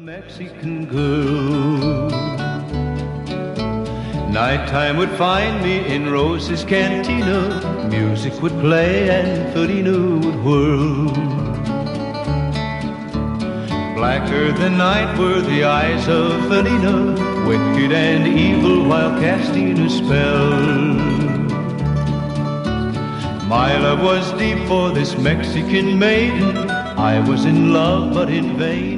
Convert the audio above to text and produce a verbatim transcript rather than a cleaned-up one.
Mexican girl. Nighttime would find me in Rose's cantina. Music would play and Felina would whirl. Blacker than night were the eyes of Felina, wicked and evil while casting a spell. My love was deep for this Mexican maiden. I was in love but in vain.